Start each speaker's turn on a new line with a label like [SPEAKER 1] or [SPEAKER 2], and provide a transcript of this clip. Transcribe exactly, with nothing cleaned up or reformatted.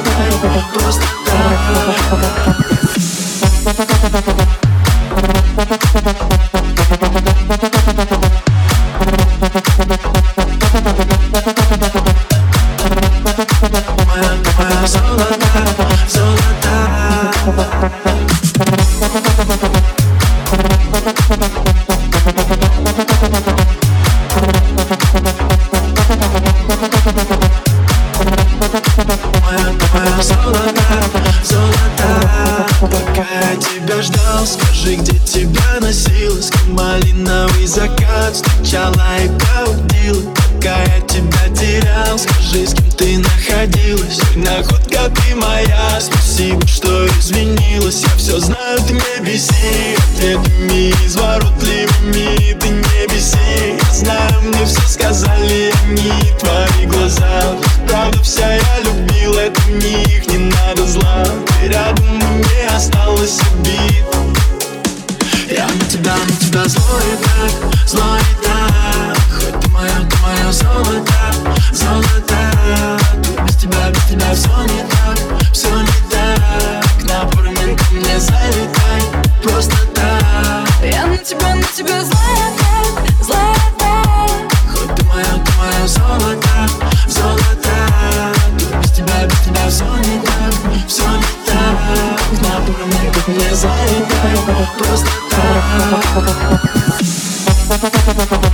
[SPEAKER 1] залетай, просто так. Моя, моя золотая, золотая. Моя, моя золотая, золотая. Пока я тебя ждал, скажи, где тебя носилась, как малиновый закат встречала и проводила. Пока я тебя терял, скажи, с кем ты находилась. Ой, находка ты моя, спасибо, что извинилась. Я все знаю, ты не беси ответами изворотливыми, ты не беси. Я знаю, мне все сказали они, твои глаза. Правда вся я любил, это в них не надо зла. Ты рядом, мне осталось обид. Я на тебя, на тебя злой так, злой так. Хоть ты моя, ты моя золотая, золотая. Тут без тебя, без тебя все не так, все не так. На пару минут мне залетай, просто так.
[SPEAKER 2] Я на тебя, на тебя злая так, злая так.
[SPEAKER 1] Хоть ты моя, ты моя золотая, золотая. Тут без тебя, без тебя все не так, все не так. На пару минут мне залетай, просто так.